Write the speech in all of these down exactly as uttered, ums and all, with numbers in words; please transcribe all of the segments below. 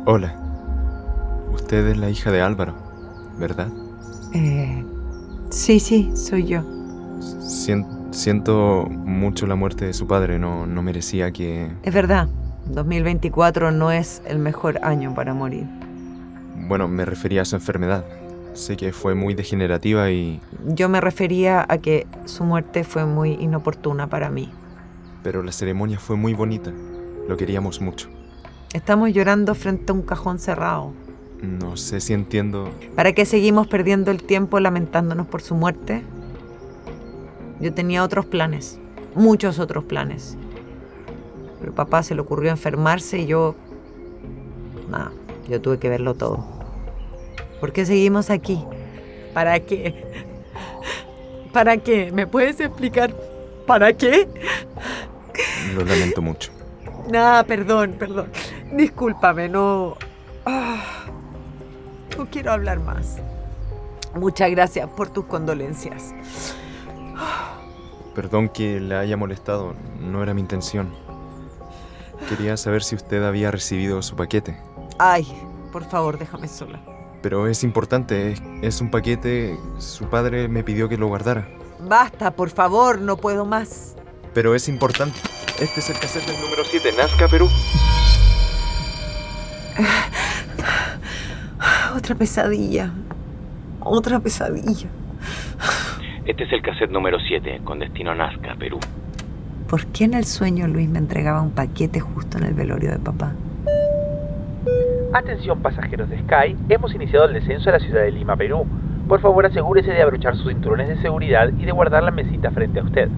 Hola. Usted es la hija de Álvaro, ¿verdad? Eh, sí, sí, soy yo. Sien- siento mucho la muerte de su padre. No, no merecía que... Es verdad, dos mil veinticuatro no es el mejor año para morir. Bueno, me refería a su enfermedad. Sé que fue muy degenerativa y... Yo me refería a que su muerte fue muy inoportuna para mí. Pero la ceremonia fue muy bonita. Lo queríamos mucho. Estamos llorando frente a un cajón cerrado. No sé si entiendo... ¿Para qué seguimos perdiendo el tiempo lamentándonos por su muerte? Yo tenía otros planes, muchos otros planes. Pero papá se le ocurrió enfermarse y yo... Nada, yo tuve que verlo todo. ¿Por qué seguimos aquí? ¿Para qué? ¿Para qué? ¿Me puedes explicar para qué? Lo lamento mucho. Nada, perdón, perdón. Discúlpame, no... Ah, no quiero hablar más. Muchas gracias por tus condolencias. Perdón que le haya molestado. No era mi intención. Quería saber si usted había recibido su paquete. Ay, por favor, déjame sola. Pero es importante. Es, es un paquete... Su padre me pidió que lo guardara. Basta, por favor, no puedo más. Pero es importante. Este es el cassette del número siete, Nazca, Perú. Otra pesadilla. Otra pesadilla. Este es el cassette número siete, con destino a Nazca, Perú. ¿Por qué en el sueño Luis me entregaba un paquete justo en el velorio de papá? Atención pasajeros de Sky, hemos iniciado el descenso a la ciudad de Lima, Perú. Por favor asegúrese de abrochar sus cinturones de seguridad y de guardar la mesita frente a usted.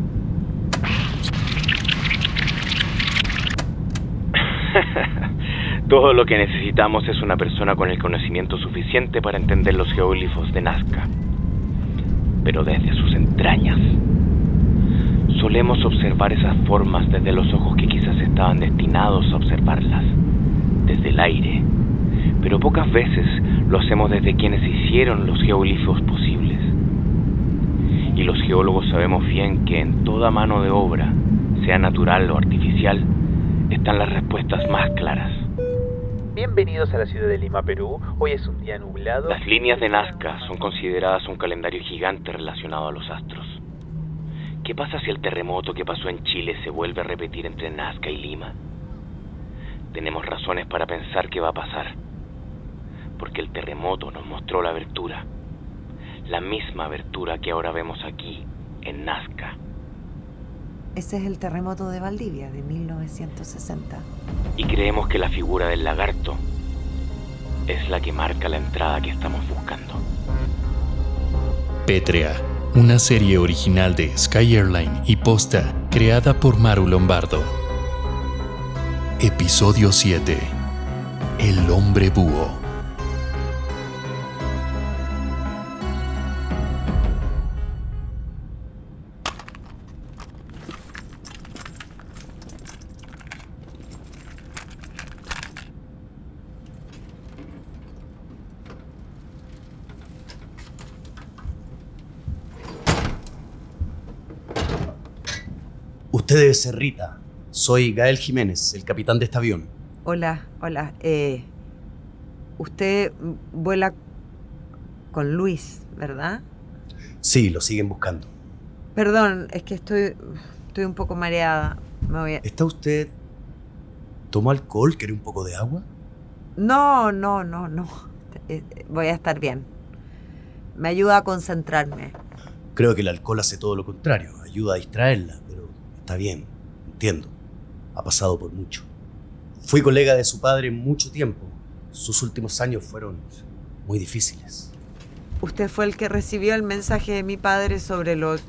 Todo lo que necesitamos es una persona con el conocimiento suficiente para entender los geoglifos de Nazca. Pero desde sus entrañas. Solemos observar esas formas desde los ojos que quizás estaban destinados a observarlas. Desde el aire. Pero pocas veces lo hacemos desde quienes hicieron los geoglifos posibles. Y los geólogos sabemos bien que en toda mano de obra, sea natural o artificial, están las respuestas más claras. Bienvenidos a la ciudad de Lima, Perú. Hoy es un día nublado. Las líneas de Nazca son consideradas un calendario gigante relacionado a los astros. ¿Qué pasa si el terremoto que pasó en Chile se vuelve a repetir entre Nazca y Lima? Tenemos razones para pensar que va a pasar. Porque el terremoto nos mostró la abertura. La misma abertura que ahora vemos aquí, en Nazca. Ese es el terremoto de Valdivia de mil novecientos sesenta. Y creemos que la figura del lagarto es la que marca la entrada que estamos buscando. Pétrea, una serie original de Sky Airline y Posta, creada por Maru Lombardo. Episodio siete. El hombre búho. Usted debe ser Rita. Soy Gael Jiménez, el capitán de este avión. Hola, hola. Eh, usted vuela con Luis, ¿verdad? Sí, lo siguen buscando. Perdón, es que estoy, estoy un poco mareada. Me voy a... ¿Está usted... ¿Tomó alcohol? ¿Quiere un poco de agua? No, no, no, no. Eh, Voy a estar bien. Me ayuda a concentrarme. Creo que el alcohol hace todo lo contrario. Ayuda a distraerla, pero está bien. Entiendo. Ha pasado por mucho. Fui colega de su padre mucho tiempo. Sus últimos años fueron muy difíciles. ¿Usted fue el que recibió el mensaje de mi padre sobre los...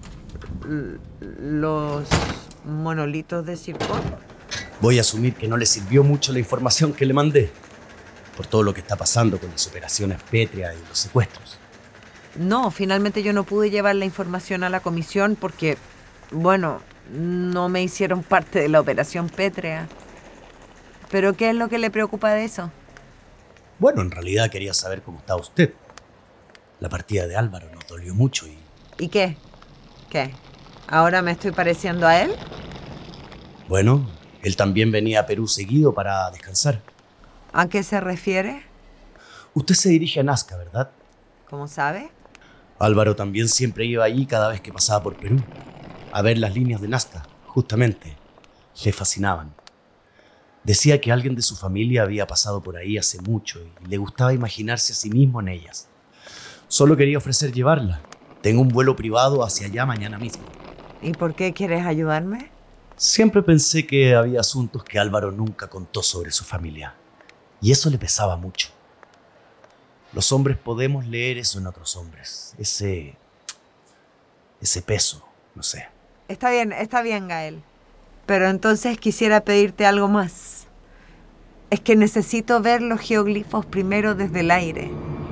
los monolitos de Zircón? Voy a asumir que no le sirvió mucho la información que le mandé, por todo lo que está pasando con las operaciones Pétrea y los secuestros. No, finalmente yo no pude llevar la información a la comisión porque, bueno, no me hicieron parte de la operación Pétrea. ¿Pero qué es lo que le preocupa de eso? Bueno, en realidad quería saber cómo está usted. La partida de Álvaro nos dolió mucho y... ¿Y qué? ¿Qué? ¿Ahora me estoy pareciendo a él? Bueno, él también venía a Perú seguido para descansar. ¿A qué se refiere? Usted se dirige a Nazca, ¿verdad? ¿Cómo sabe? Álvaro también siempre iba allí cada vez que pasaba por Perú, a ver las líneas de Nazca, justamente. Le fascinaban. Decía que alguien de su familia había pasado por ahí hace mucho y le gustaba imaginarse a sí mismo en ellas. Solo quería ofrecer llevarla. Tengo un vuelo privado hacia allá mañana mismo. ¿Y por qué quieres ayudarme? Siempre pensé que había asuntos que Álvaro nunca contó sobre su familia. Y eso le pesaba mucho. Los hombres podemos leer eso en otros hombres. Ese... ese peso, no sé. Está bien, está bien, Gael. Pero entonces quisiera pedirte algo más. Es que necesito ver los geoglifos primero desde el aire.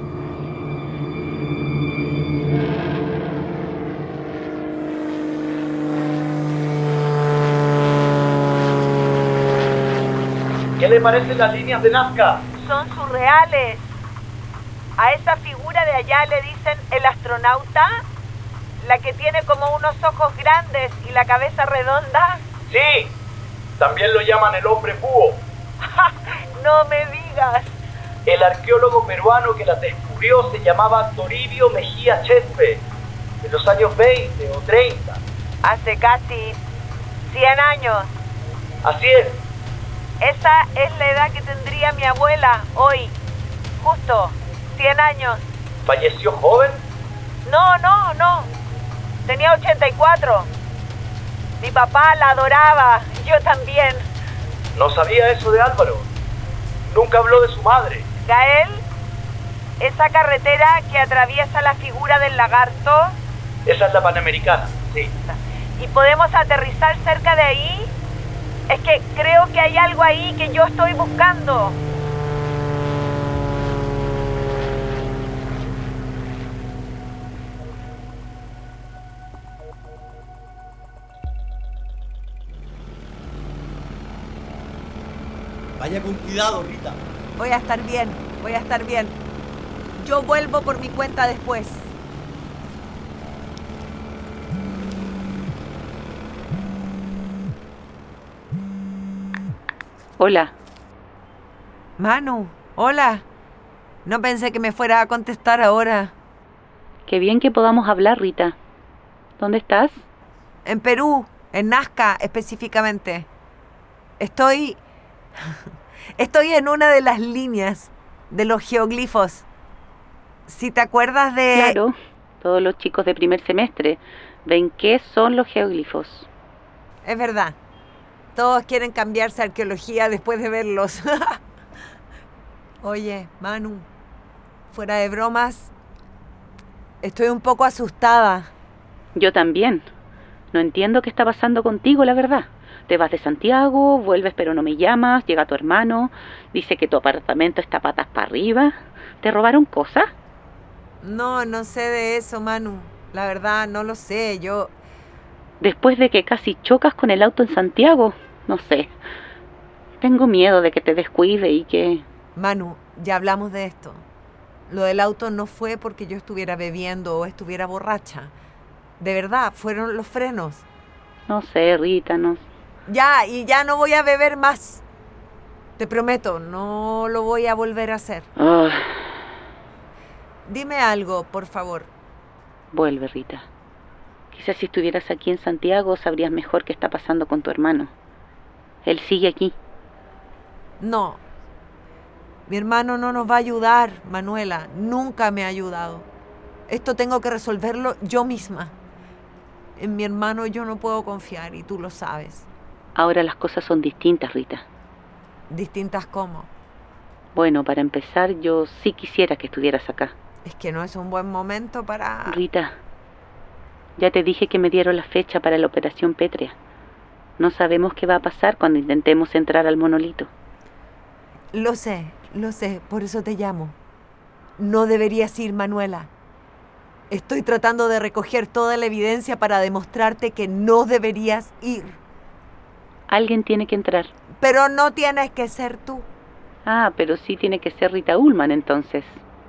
¿Qué le parecen las líneas de Nazca? Son surreales. A esa figura de allá le dicen el astronauta, la que tiene como unos ojos grandes y la cabeza redonda. Sí, también lo llaman el hombre búho. No me digas. El arqueólogo peruano que las descubrió se llamaba Toribio Mejía Chetpe, en los años veinte o treinta. Hace casi cien años. Así es. Esa es la edad que tendría mi abuela hoy. Justo, cien años. ¿Falleció joven? No, no, no. Tenía ochenta y cuatro. Mi papá la adoraba, yo también. No sabía eso de Álvaro. Nunca habló de su madre. Gael, esa carretera que atraviesa la figura del lagarto. Esa es la Panamericana, sí. ¿Y podemos aterrizar cerca de ahí? Es que creo que hay algo ahí que yo estoy buscando. Vaya con cuidado, Rita. Voy a estar bien, voy a estar bien. Yo vuelvo por mi cuenta después. Hola. Manu, hola. No pensé que me fuera a contestar ahora. Qué bien que podamos hablar, Rita. ¿Dónde estás? En Perú, en Nazca específicamente. Estoy... Estoy en una de las líneas de los geoglifos. Si te acuerdas de... Claro, todos los chicos de primer semestre ven qué son los geoglifos. Es verdad. Todos quieren cambiarse a arqueología después de verlos. Oye, Manu, fuera de bromas, estoy un poco asustada. Yo también. No entiendo qué está pasando contigo, la verdad. Te vas de Santiago, vuelves pero no me llamas, llega tu hermano, dice que tu apartamento está patas para arriba. ¿Te robaron cosas? No, no sé de eso, Manu. La verdad, no lo sé. Yo... Después de que casi chocas con el auto en Santiago, no sé. Tengo miedo de que te descuide y que... Manu, ya hablamos de esto. Lo del auto no fue porque yo estuviera bebiendo o estuviera borracha. De verdad, fueron los frenos. No sé, Rita, no... Ya, y ya no voy a beber más. Te prometo, no lo voy a volver a hacer. Oh. Dime algo, por favor. Vuelve, Rita. Quizás si estuvieras aquí en Santiago sabrías mejor qué está pasando con tu hermano. Él sigue aquí. No. Mi hermano no nos va a ayudar, Manuela. Nunca me ha ayudado. Esto tengo que resolverlo yo misma. En mi hermano yo no puedo confiar y tú lo sabes. Ahora las cosas son distintas, Rita. ¿Distintas cómo? Bueno, para empezar, yo sí quisiera que estuvieras acá. Es que no es un buen momento para... Rita, ya te dije que me dieron la fecha para la operación pétrea. No sabemos qué va a pasar cuando intentemos entrar al monolito. Lo sé, lo sé, por eso te llamo. No deberías ir, Manuela. Estoy tratando de recoger toda la evidencia para demostrarte que no deberías ir. Alguien tiene que entrar. Pero no tienes que ser tú. Ah, pero sí tiene que ser Rita Ullman, entonces.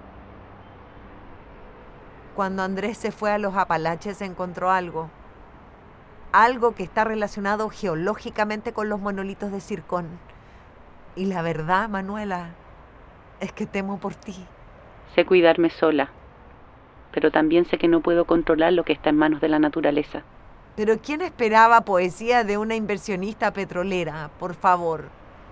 Cuando Andrés se fue a los Apalaches encontró algo. Algo que está relacionado geológicamente con los monolitos de Zircón. Y la verdad, Manuela, es que temo por ti. Sé cuidarme sola, pero también sé que no puedo controlar lo que está en manos de la naturaleza. Pero ¿quién esperaba poesía de una inversionista petrolera? Por favor.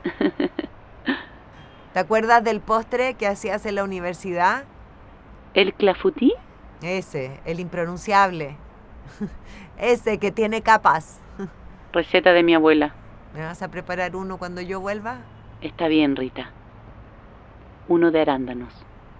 ¿Te acuerdas del postre que hacías en la universidad? ¿El clafoutis? Ese, el impronunciable. Ese que tiene capas. Receta de mi abuela. ¿Me vas a preparar uno cuando yo vuelva? Está bien, Rita. Uno de arándanos.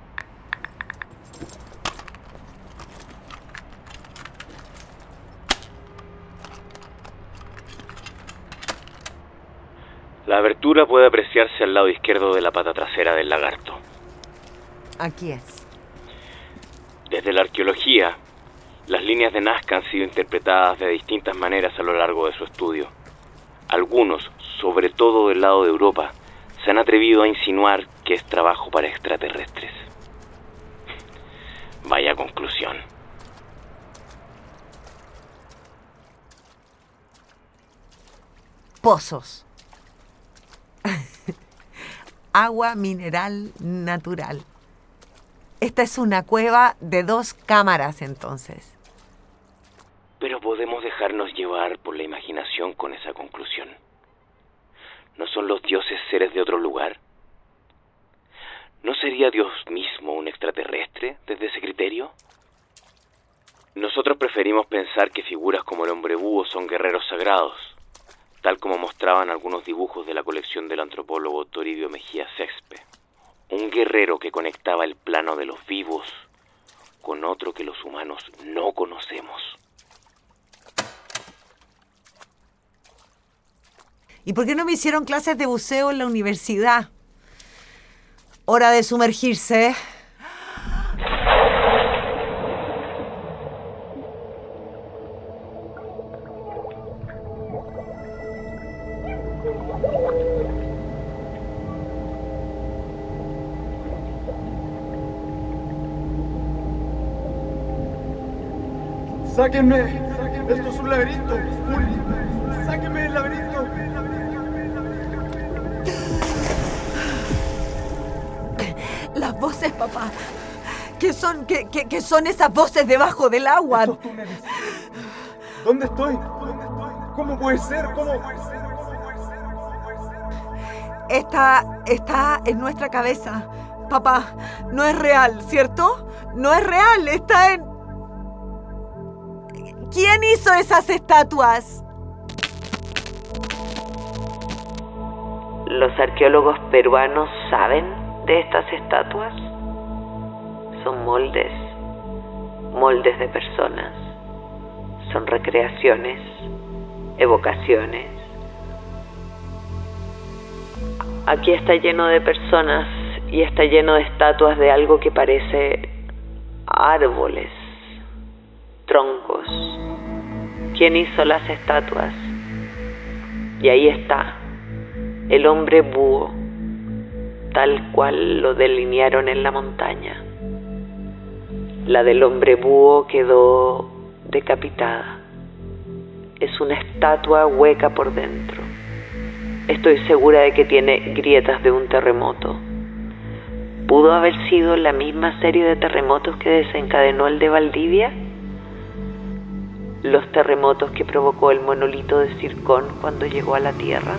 La abertura puede apreciarse al lado izquierdo de la pata trasera del lagarto. Aquí es. Desde la arqueología, las líneas de Nazca han sido interpretadas de distintas maneras a lo largo de su estudio. Algunos, sobre todo del lado de Europa, se han atrevido a insinuar que es trabajo para extraterrestres. Vaya conclusión. Pozos. Agua mineral natural. Esta es una cueva de dos cámaras, entonces. Pero podemos dejarnos llevar por la imaginación con esa conclusión. ¿No son los dioses seres de otro lugar? ¿No sería Dios mismo un extraterrestre desde ese criterio? Nosotros preferimos pensar que figuras como el hombre búho son guerreros sagrados, tal como mostraban algunos dibujos de la colección del antropólogo Toribio Mejía Cespe. Un guerrero que conectaba el plano de los vivos con otro que los humanos no conocemos. ¿Y por qué no me hicieron clases de buceo en la universidad? Hora de sumergirse. ¡Sáquenme! ¡Esto es un laberinto! Un... ¡Sáquenme del laberinto! Las voces, papá. ¿Qué son, qué, qué, qué son esas voces debajo del agua? Estos túneles. ¿Dónde estoy? ¿Dónde estoy? ¿Cómo puede ser? ¿Cómo? Está, está en nuestra cabeza. Papá, no es real, ¿cierto? No es real, está en... ¿Quién hizo esas estatuas? Los arqueólogos peruanos saben de estas estatuas. Son moldes, moldes de personas. Son recreaciones, evocaciones. Aquí está lleno de personas y está lleno de estatuas de algo que parece árboles, troncos. ¿Quién hizo las estatuas? Y ahí está, el hombre búho, tal cual lo delinearon en la montaña. La del hombre búho quedó decapitada. Es una estatua hueca por dentro. Estoy segura de que tiene grietas de un terremoto. ¿Pudo haber sido la misma serie de terremotos que desencadenó el de Valdivia? Los terremotos que provocó el monolito de Zircón cuando llegó a la Tierra.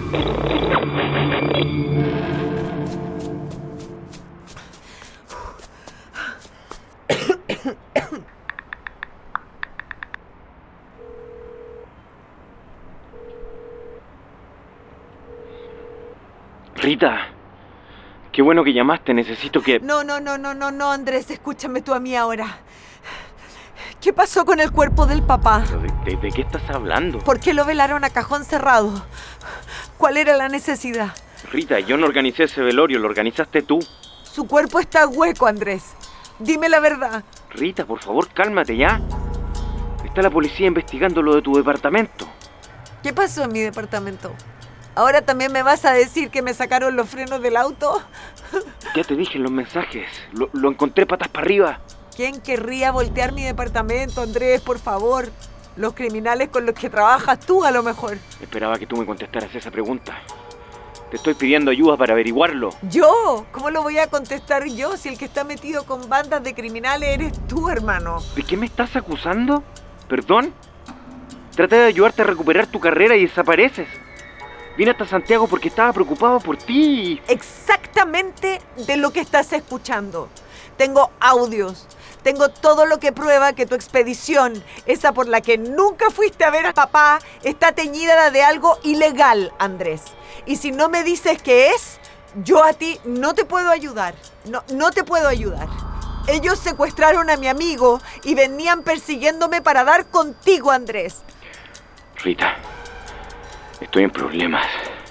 Rita, qué bueno que llamaste, necesito que... No, no, no, no, no, no, Andrés, escúchame tú a mí ahora. ¿Qué pasó con el cuerpo del papá? ¿Pero de, de, de qué estás hablando? ¿Por qué lo velaron a cajón cerrado? ¿Cuál era la necesidad? Rita, yo no organicé ese velorio, lo organizaste tú. Su cuerpo está hueco, Andrés. Dime la verdad. Rita, por favor, cálmate ya. Está la policía investigando lo de tu departamento. ¿Qué pasó en mi departamento? ¿Ahora también me vas a decir que me sacaron los frenos del auto? Ya te dije en los mensajes. Lo, lo encontré patas para arriba. ¿Quién querría voltear mi departamento, Andrés, por favor? Los criminales con los que trabajas tú, a lo mejor. Esperaba que tú me contestaras esa pregunta. Te estoy pidiendo ayuda para averiguarlo. ¿Yo? ¿Cómo lo voy a contestar yo si el que está metido con bandas de criminales eres tú, hermano? ¿De qué me estás acusando? ¿Perdón? Traté de ayudarte a recuperar tu carrera y desapareces. Vine hasta Santiago porque estaba preocupado por ti. Exactamente de lo que estás escuchando. Tengo audios. Tengo todo lo que prueba que tu expedición, esa por la que nunca fuiste a ver a papá, está teñida de algo ilegal, Andrés. Y si no me dices qué es, yo a ti no te puedo ayudar. No, no te puedo ayudar. Ellos secuestraron a mi amigo y venían persiguiéndome para dar contigo, Andrés. Rita, estoy en problemas.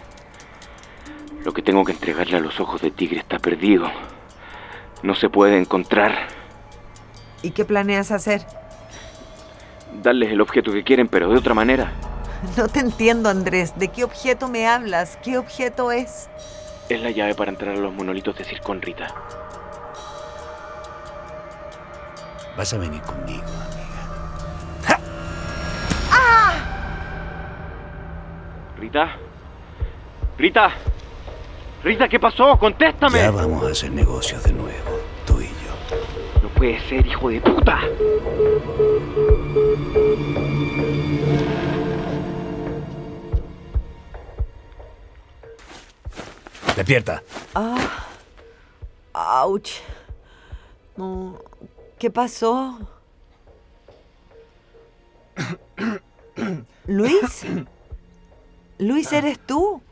Lo que tengo que entregarle a los ojos de tigre está perdido. No se puede encontrar. ¿Y qué planeas hacer? Darles el objeto que quieren, pero de otra manera. No te entiendo, Andrés. ¿De qué objeto me hablas? ¿Qué objeto es? Es la llave para entrar a los monolitos de Circón, Rita. Vas a venir conmigo, amiga. ¡Ja! ¡Ah! Rita. Rita. Rita, ¿qué pasó? ¡Contéstame! Ya vamos a hacer negocios de nuevo, tú y yo. No puede ser, hijo de puta. Despierta. Ah. Ouch. No. ¿Qué pasó? ¿Luis? ¿Luis, eres tú?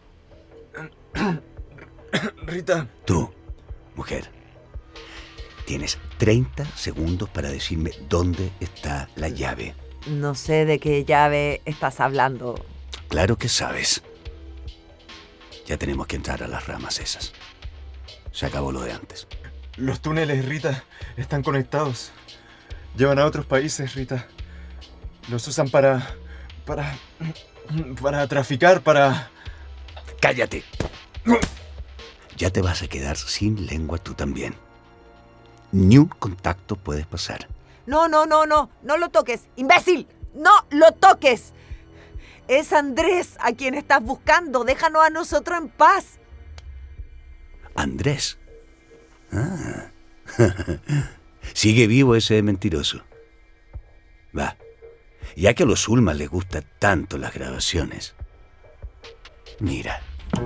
Rita. Tú, mujer, tienes treinta segundos para decirme dónde está la llave. No sé de qué llave estás hablando. Claro que sabes. Ya tenemos que entrar a las ramas esas. Se acabó lo de antes. Los túneles, Rita, están conectados. Llevan a otros países, Rita. Los usan para... para... para traficar, para... ¡Cállate! Ya te vas a quedar sin lengua tú también. Ni un contacto puedes pasar. No, no, no, no. No lo toques. ¡Imbécil! ¡No lo toques! Es Andrés a quien estás buscando. Déjanos a nosotros en paz. ¿Andrés? Ah. Sigue vivo ese mentiroso. Va. Ya que a los Ullman les gustan tanto las grabaciones. Mira.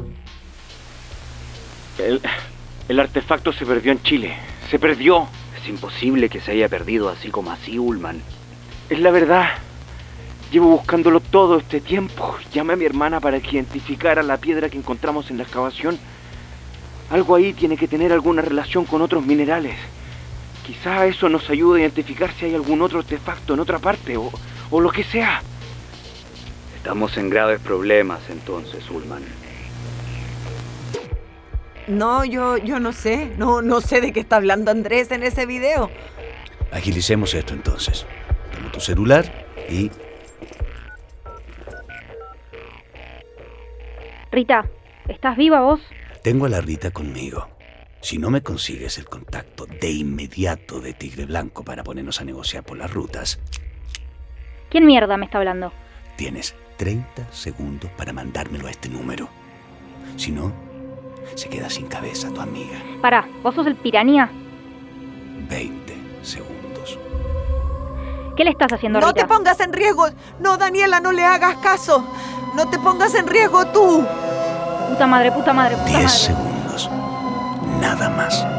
El, el artefacto se perdió en Chile. Se perdió. Es imposible que se haya perdido así como así, Ullman. Es la verdad. Llevo buscándolo todo este tiempo. Llamé a mi hermana para que identificara la piedra que encontramos en la excavación. Algo ahí tiene que tener alguna relación con otros minerales. Quizá eso nos ayude a identificar si hay algún otro artefacto en otra parte o, o lo que sea. Estamos en graves problemas entonces, Ullman. No, yo, yo no sé. No, no sé de qué está hablando Andrés en ese video. Agilicemos esto entonces. Toma tu celular y... Rita, ¿estás viva vos? Tengo a la Rita conmigo. Si no me consigues el contacto de inmediato de Tigre Blanco para ponernos a negociar por las rutas... ¿Quién mierda me está hablando? Tienes treinta segundos para mandármelo a este número. Si no, se queda sin cabeza tu amiga. Pará, ¿vos sos el piranha? veinte segundos. ¿Qué le estás haciendo, No Rita? te pongas en riesgo. No, Daniela, no le hagas caso. No te pongas en riesgo tú. Puta madre, puta madre, puta diez madre. segundos. Nada más.